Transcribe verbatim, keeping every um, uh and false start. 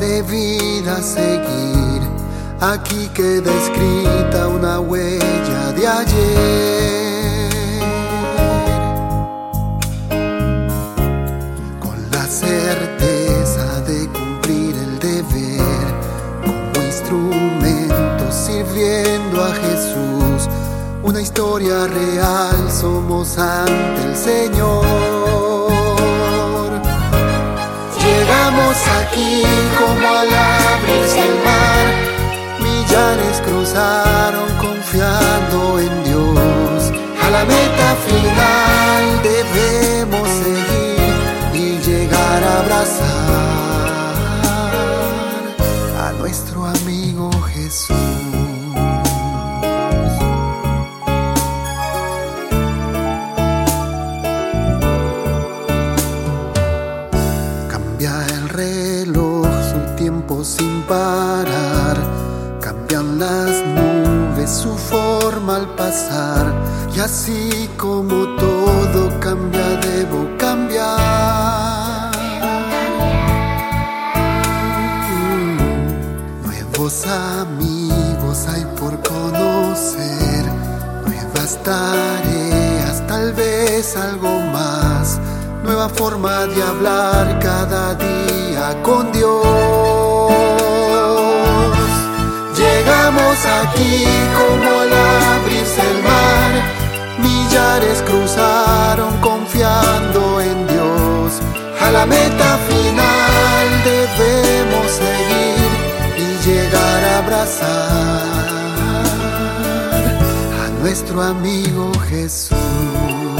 de vida a seguir. Aquí queda escrita una huella de ayer, con la certeza de cumplir el deber, como instrumentos sirviendo a Jesús. Una historia real somos ante el Señor. Llegamos aquí como al abrirse el mar, millares cruzaron confiando en Dios. A la meta final debemos seguir y llegar a abrazar a nuestro amigo Jesús. Cambia el reloj, su tiempo sin parar. Cambian las nubes, su forma al pasar. Y así como todo cambia, debo cambiar. Mm, Nuevos amigos hay por conocer, nuevas tareas, tal vez algo más. Nueva forma de hablar cada día con Dios. Llegamos aquí como al abrirse el mar, millares cruzaron confiando en Dios. A la meta final debemos seguir y llegar a abrazar a nuestro amigo Jesús.